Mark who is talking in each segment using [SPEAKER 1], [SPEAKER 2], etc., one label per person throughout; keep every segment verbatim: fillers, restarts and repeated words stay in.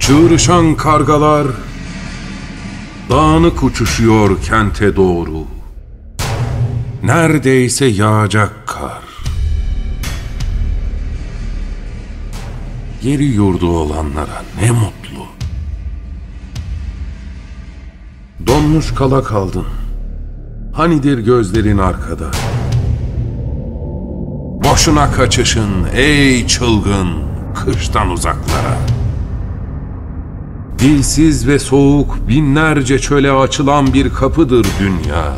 [SPEAKER 1] Çığırışan kargalar dağınık uçuşuyor kente doğru. Neredeyse yağacak kar. Yeri yurdu olanlara ne mutlu. Donmuş kala kaldın. Hanidir gözlerin arkada. Boşuna kaçışın ey çılgın kıştan uzaklara. Dilsiz ve soğuk binlerce çöle açılan bir kapıdır dünya.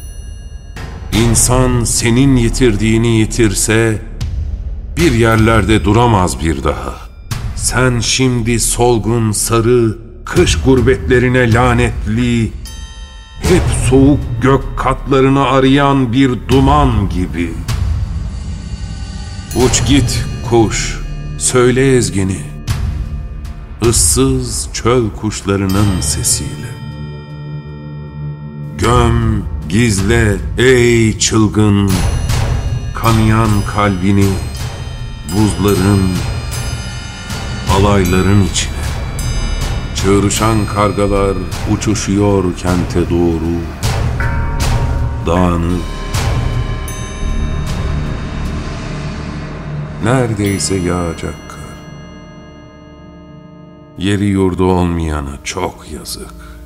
[SPEAKER 1] İnsan senin yitirdiğini yitirse bir yerlerde duramaz bir daha. Sen şimdi solgun sarı kış gurbetlerine lanetli, hep soğuk gök katlarını arayan bir duman gibi. Uç git kuş, söyle ezgini, ıssız çöl kuşlarının sesiyle. Göm, gizle ey çılgın, kanayan kalbini buzların, alayların içine. Çığırışan kargalar uçuşuyor kente doğru, dağınık. Neredeyse yağacak kar. Yeri yurdu olmayana çok yazık.